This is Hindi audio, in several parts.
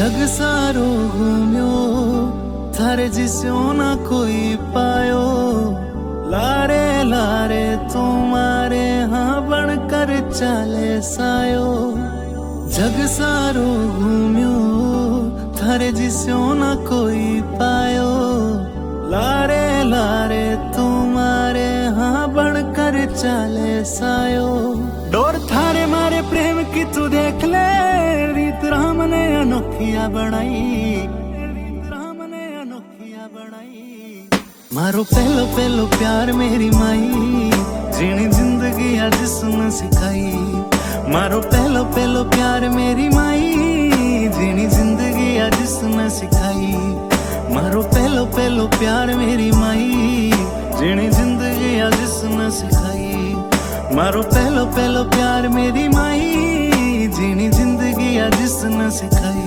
जग सारो घूम्यो थारे जिस्यो ना कोई पायो। लारे लारे तुम्हारे हाँ बनकर चाले सायो। जग सारो घूम्यो थारे जिस्यो ना कोई पायो। लारे लारे तुम्हारे हाँ बनकर चाले सायो। डोर थारे मारे प्रेम की तू देख ले, रीत राम ने अनोखिया बनाई, रीत राम ने अनोखिया बनाई। मारो पहलो पहलो प्यार मेरी माई, जीनी जिंदगी आज जिसने सिखाई। मारो पहलो पहलो प्यार मेरी माई, जीनी जिंदगी आज जिसने सिखाई। मारो पहलो पहलो प्यार मेरी माई, जीनी जिंदगी आज जिसने सिखाई। मारो पहलो पहलो प्यार मेरी माई, जीनी जिंदगी आज जिसने सिखाई।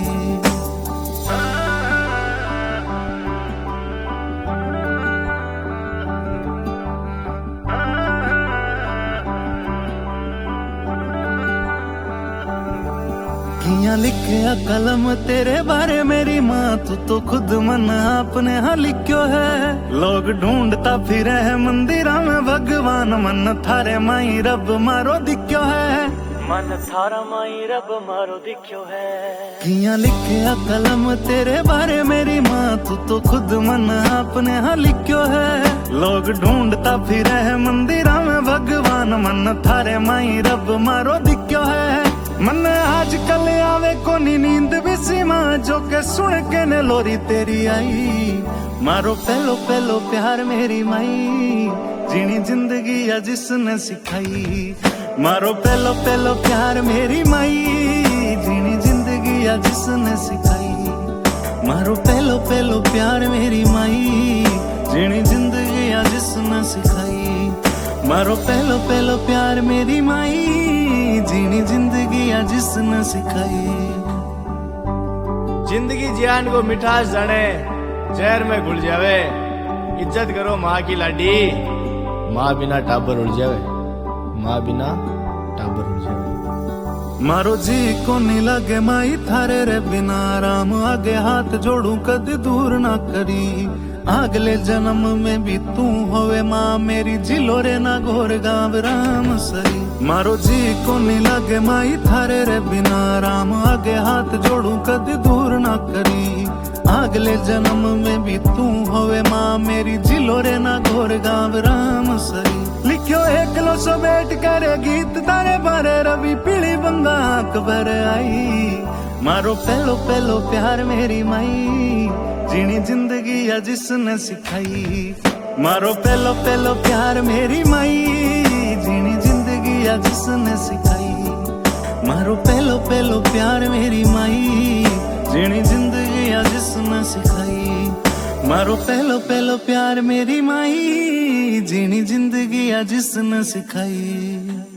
किया लिखया कलम तेरे बारे मेरी माँ, तू तो खुद मन आपने हाँ लिख्यो है। लोग ढूंढता फिरे है मंदिरा में भगवान, मन थारे माई रब मारो दिख्यो है। मन थारा माई रब मारो दिख्यो है। किया लिखया कलम तेरे बारे मेरी माँ, तू तो खुद मन आपने हाँ लिख्यो है। लोग ढूंढता फिरे है मंदिरा में भगवान, मन थारे माई रब मारो दिख्यो है। मन आजकल आवे कोनी नींद भी सीमा, जो के सुन के ने लोरी तेरी आई। मारो पहलो पहलो प्यार मेरी माई, जीनी जिंदगी आज जिसने सिखाई। मारो पहलो पहलो प्यार मेरी माई, जीनी जिंदगी आज जिसने सिखाई। मारो पहलो पहलो प्यार मेरी माई, जीनी जिंदगी आज जिसने सिखाई। मारो पहलो पहलो प्यार मेरी माई, जीनी जिंदगी आज जिसने सिखाई। जिंदगी जियान को मिठास जाने, जहर में घुल जावे। इज्जत करो माँ की लाडी, माँ बिना टाबर उड़ जावे, माँ बिना टाबर उड़ जावे। मारो जी को नहीं लगे माई थारे रे बिना, राम आगे हाथ जोड़ू कद दूर ना करी। अगले जन्म में भी तू होवे माँ मेरी, जिलो रे ना घोर गाँव राम सरी। मारो जी को नहीं लगे माई थारे रे बिना, राम आगे हाथ जोड़ू कद दूर ना करी। अगले जन्म में भी तू होवे माँ मेरी, जिलो रे ना घोर गाँव राम सरी। लिखियो एकलो सो बैठ करे गीत तारे बारे, रवि पीली बंगा अकबर आई। मारो पहलो पहलो प्यार मेरी माई, जीनी जिंदगी आज जिसने सिखाई। मारो पहलो पहलो प्यार मेरी माई, जीनी जिंदगी आज जिसने सिखाई। मारो पहलो पहलो प्यार मेरी माई, जीनी जिंदगी आज जिसने सिखाई। मारो पहलो पहलो प्यार मेरी माई, जीनी जिंदगी आज जिसने सिखाई।